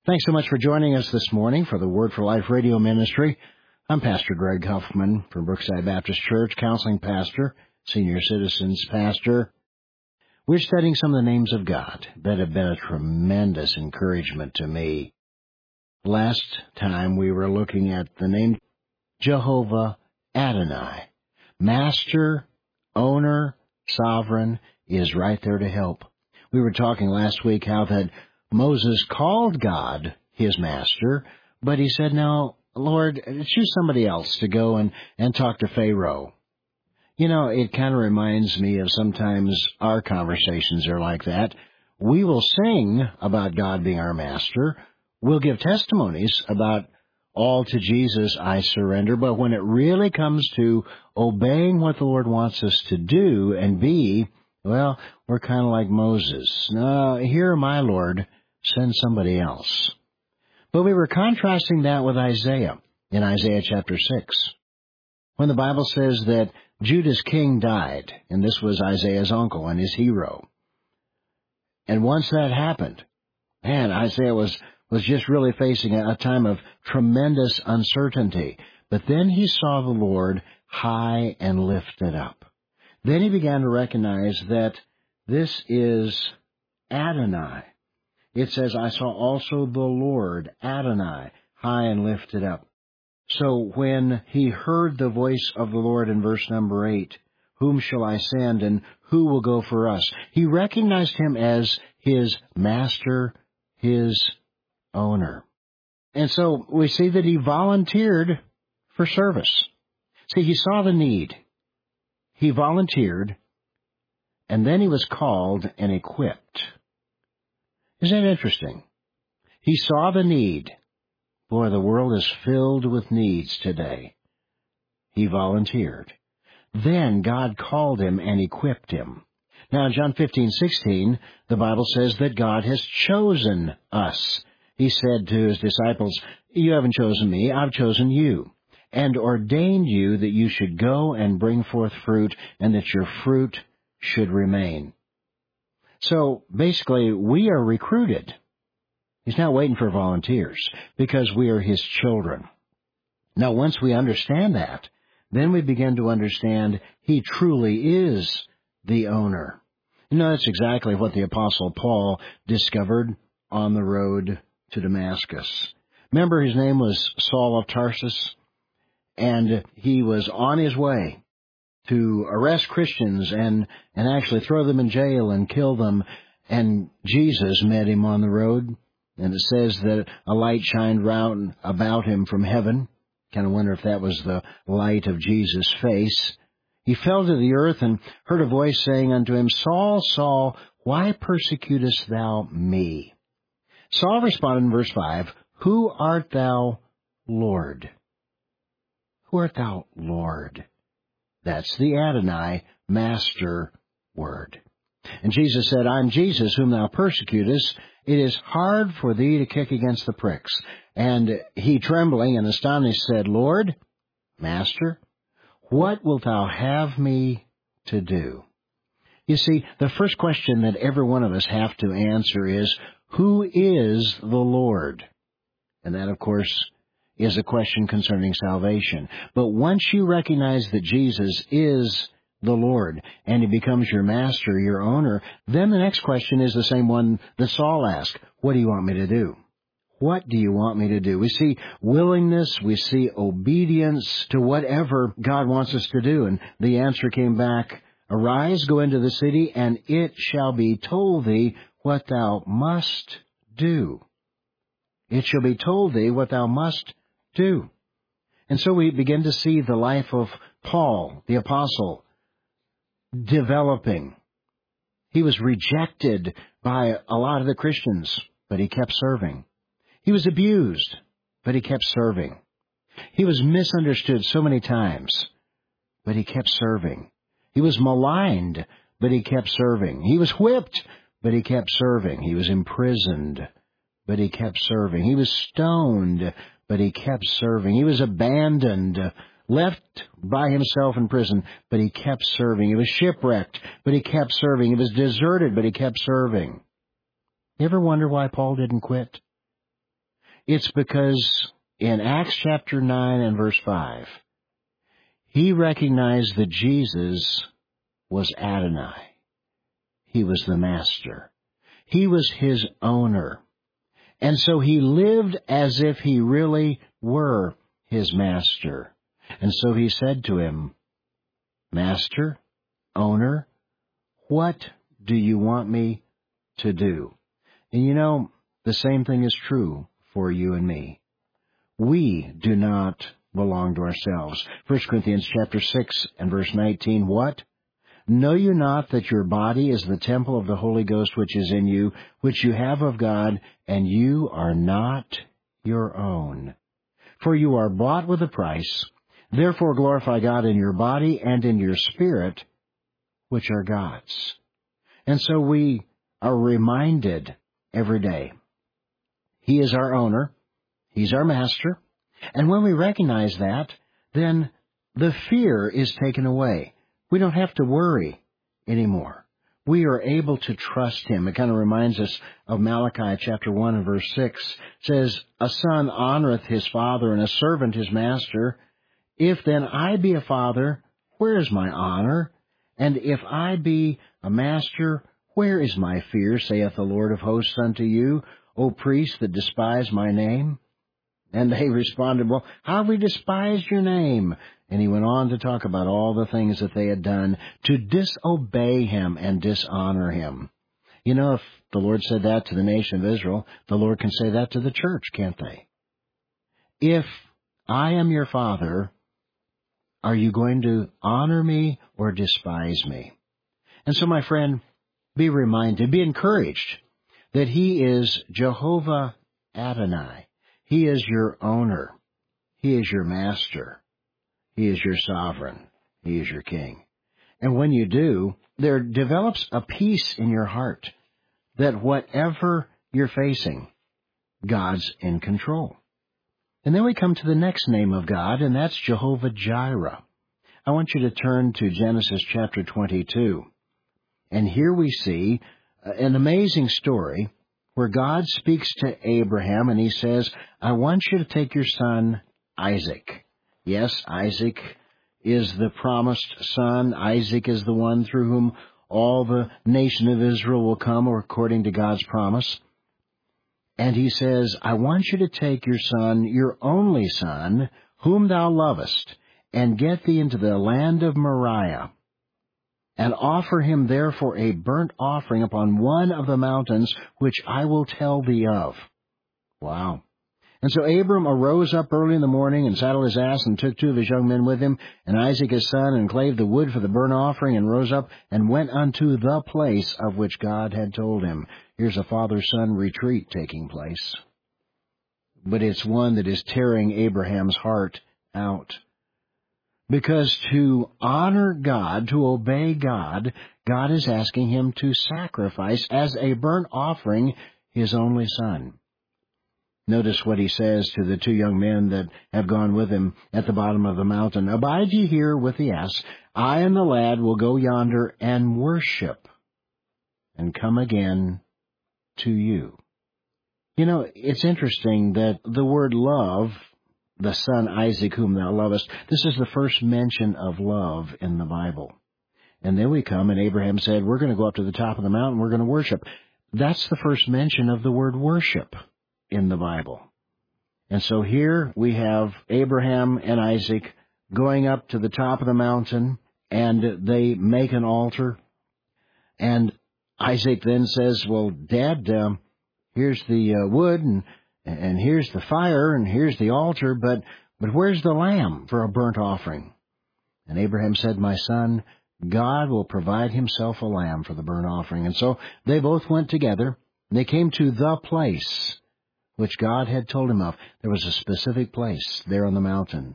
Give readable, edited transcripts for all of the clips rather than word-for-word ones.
Thanks so much for joining us this morning for the Word for Life radio ministry. I'm Pastor Greg Huffman from Brookside Baptist Church, counseling pastor, senior citizens pastor. We're studying some of the names of God that have been a tremendous encouragement to me. Last time we were looking at the name Jehovah Adonai. Master, owner, sovereign is right there to help. We were talking last week how that Moses called God his master, but he said, "No, Lord, choose somebody else to go and talk to Pharaoh." You know, it kind of reminds me of sometimes our conversations are like that. We will sing about God being our master. We'll give testimonies about all to Jesus I surrender, but when it really comes to obeying what the Lord wants us to do and be, well, we're kind of like Moses. "No, here, my Lord, send somebody else." But we were contrasting that with Isaiah in Isaiah chapter 6, when the Bible says that Judah's king died, and this was Isaiah's uncle and his hero. And once that happened, man, Isaiah was just really facing a time of tremendous uncertainty. But then he saw the Lord high and lifted up. Then he began to recognize that this is Adonai. It says, "I saw also the Lord, Adonai, high and lifted up." So when he heard the voice of the Lord in verse number 8, "Whom shall I send and who will go for us?" he recognized him as his master, his owner. And so we see that he volunteered for service. See, he saw the need. He volunteered, and then he was called and equipped. Isn't that interesting? He saw the need. Boy, the world is filled with needs today. He volunteered. Then God called him and equipped him. Now in John 15:16, the Bible says that God has chosen us. He said to his disciples, "You haven't chosen me, I've chosen you, and ordained you that you should go and bring forth fruit, and that your fruit should remain." So basically, we are recruited. He's not waiting for volunteers because we are his children. Now, once we understand that, then we begin to understand he truly is the owner. You know, that's exactly what the Apostle Paul discovered on the road to Damascus. Remember, his name was Saul of Tarsus, and he was on his way to arrest Christians and actually throw them in jail and kill them. And Jesus met him on the road, and it says that a light shined round about him from heaven. Kind of wonder if that was the light of Jesus' face. He fell to the earth and heard a voice saying unto him, "Saul, Saul, why persecutest thou me?" Saul responded in verse 5, "Who art thou, Lord?" Who art thou, Lord? That's the Adonai, master word. And Jesus said, "I'm Jesus whom thou persecutest. It is hard for thee to kick against the pricks." And he, trembling and astonished, said, "Lord, Master, what wilt thou have me to do?" You see, the first question that every one of us have to answer is, who is the Lord? And that, of course, is a question concerning salvation. But once you recognize that Jesus is the Lord and he becomes your master, your owner, then the next question is the same one that Saul asked. What do you want me to do? What do you want me to do? We see willingness, we see obedience to whatever God wants us to do. And the answer came back, "Arise, go into the city, and it shall be told thee what thou must do." It shall be told thee what thou must do. And so we begin to see the life of Paul, the apostle, developing. He was rejected by a lot of the Christians, but he kept serving. He was abused, but he kept serving. He was misunderstood so many times, but he kept serving. He was maligned, but he kept serving. He was whipped, but he kept serving. He was imprisoned, but he kept serving. He was stoned, but he kept serving. He was abandoned, left by himself in prison, but he kept serving. He was shipwrecked, but he kept serving. He was deserted, but he kept serving. You ever wonder why Paul didn't quit? It's because in Acts chapter 9 and verse 5, he recognized that Jesus was Adonai. He was the master. He was his owner. And so he lived as if he really were his master. And so he said to him, Master, owner, what do you want me to do? And you know, the same thing is true for you and me. We do not belong to ourselves. 1 Corinthians chapter 6 and verse 19, what? Know you not that your body is the temple of the Holy Ghost which is in you, which you have of God, and you are not your own? For you are bought with a price. Therefore glorify God in your body and in your spirit, which are God's. And so we are reminded every day, He is our owner, He's our master, and when we recognize that, then the fear is taken away. We don't have to worry anymore. We are able to trust Him. It kind of reminds us of Malachi chapter 1 and verse 6. It says, a son honoreth his father, and a servant his master. If then I be a father, where is my honor? And if I be a master, where is my fear, saith the Lord of hosts unto you, O priests that despise my name? And they responded, well, how have we despised your name? And he went on to talk about all the things that they had done to disobey Him and dishonor Him. You know, if the Lord said that to the nation of Israel, the Lord can say that to the church, can't they? If I am your father, are you going to honor me or despise me? And so, my friend, be reminded, be encouraged that He is Jehovah Adonai. He is your owner. He is your master. He is your sovereign. He is your king. And when you do, there develops a peace in your heart that whatever you're facing, God's in control. And then we come to the next name of God, and that's Jehovah Jireh. I want you to turn to Genesis chapter 22. And here we see an amazing story where God speaks to Abraham, and He says, I want you to take your son Isaac. Yes, Isaac is the promised son. Isaac is the one through whom all the nation of Israel will come according to God's promise. And He says, I want you to take your son, your only son, whom thou lovest, and get thee into the land of Moriah, and offer him therefore a burnt offering upon one of the mountains which I will tell thee of. Wow. And so Abram arose up early in the morning, and saddled his ass, and took two of his young men with him, and Isaac his son, and clave the wood for the burnt offering, and rose up, and went unto the place of which God had told him. Here's a father-son retreat taking place. But it's one that is tearing Abraham's heart out. Because to honor God, to obey God, God is asking him to sacrifice as a burnt offering his only son. Notice what he says to the two young men that have gone with him at the bottom of the mountain. Abide ye here with the ass. I and the lad will go yonder and worship, and come again to you. You know, it's interesting that the word love, the son Isaac whom thou lovest, this is the first mention of love in the Bible. And then we come, and Abraham said, we're going to go up to the top of the mountain, we're going to worship. That's the first mention of the word worship in the Bible. And so here we have Abraham and Isaac going up to the top of the mountain, and they make an altar. And Isaac then says, well, Dad, here's the wood, and here's the fire, and here's the altar, but where's the lamb for a burnt offering? And Abraham said, my son, God will provide Himself a lamb for the burnt offering. And so they both went together, and they came to the place which God had told him of. There was a specific place there on the mountain.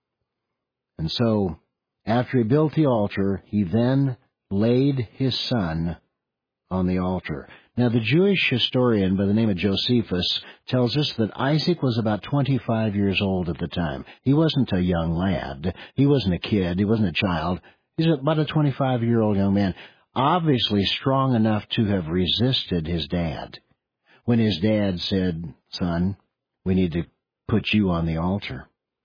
And so, after he built the altar, he then laid his son on the altar. Now, the Jewish historian by the name of Josephus tells us that Isaac was about 25 years old at the time. He wasn't a young lad. He wasn't a kid. He wasn't a child. He's about a 25-year-old young man, obviously strong enough to have resisted his dad. When his dad said, son, We need to put you on the altar.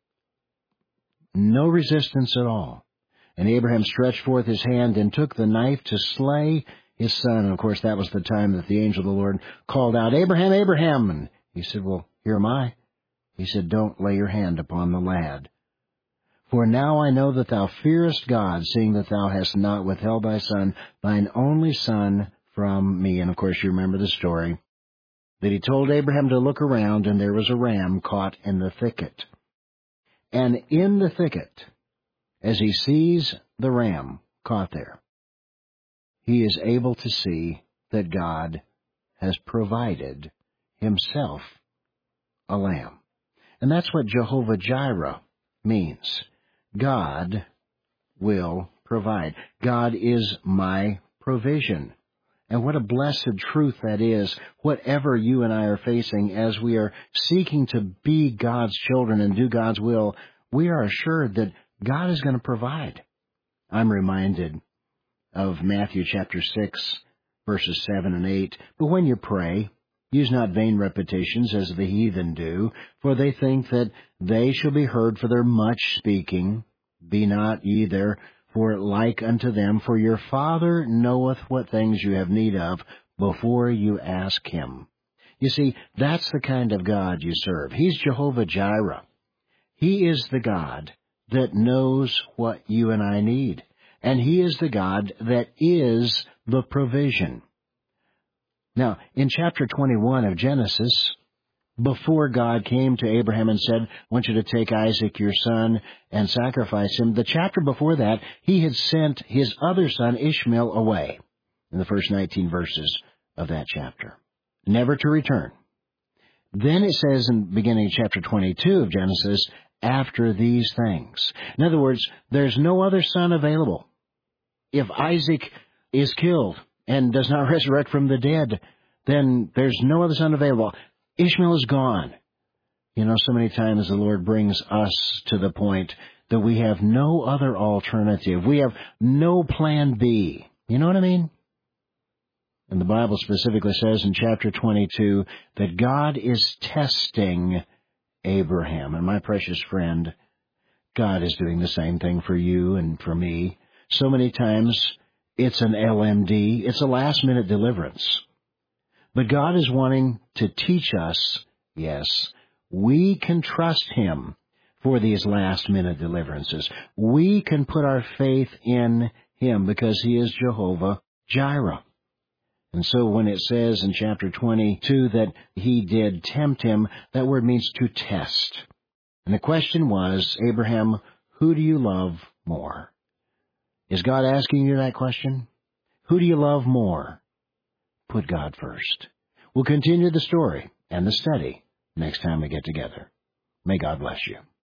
No resistance at all. And Abraham stretched forth his hand and took the knife to slay his son. And, of course, that was the time that the angel of the Lord called out, "Abraham, Abraham!" And he said, "Well, here am I." He said, "Don't lay your hand upon the lad. For now I know that thou fearest God, seeing that thou hast not withheld thy son, thine only son, from me." And, of course, you remember the story, that he told Abraham to look around, and there was a ram caught in the thicket. And in the thicket, as he sees the ram caught there, he is able to see that God has provided himself a lamb. And that's what Jehovah Jireh means. God will provide. God is my provision. And what a blessed truth that is, whatever you and I are facing as we are seeking to be God's children and do God's will, we are assured that God is going to provide. I'm reminded of Matthew chapter 6, verses 7 and 8. "But when you pray, use not vain repetitions as the heathen do, for they think that they shall be heard for their much speaking. Be not ye therefore like unto them, for your Father knoweth what things you have need of before you ask him." You see, that's the kind of God you serve. He's Jehovah Jireh. He is the God that knows what you and I need. And he is the God that is the provision. Now, in chapter 21 of Genesis, before God came to Abraham and said, "I want you to take Isaac, your son, and sacrifice him," the chapter before that, he had sent his other son, Ishmael, away in the first 19 verses of that chapter, never to return. Then it says in beginning of chapter 22 of Genesis, "after these things." In other words, there's no other son available. If Isaac is killed and does not resurrect from the dead, then there's no other son available. Ishmael is gone. You know, so many times the Lord brings us to the point that we have no other alternative. We have no plan B. You know what I mean? And the Bible specifically says in chapter 22 that God is testing Abraham. And my precious friend, God is doing the same thing for you and for me. So many times it's an LMD. It's a last-minute deliverance. But God is wanting to teach us, yes, we can trust him for these last-minute deliverances. We can put our faith in him because he is Jehovah Jireh. And so when it says in chapter 22 that he did tempt him, that word means to test. And the question was, Abraham, who do you love more? Is God asking you that question? Who do you love more? Put God first. We'll continue the story and the study next time we get together. May God bless you.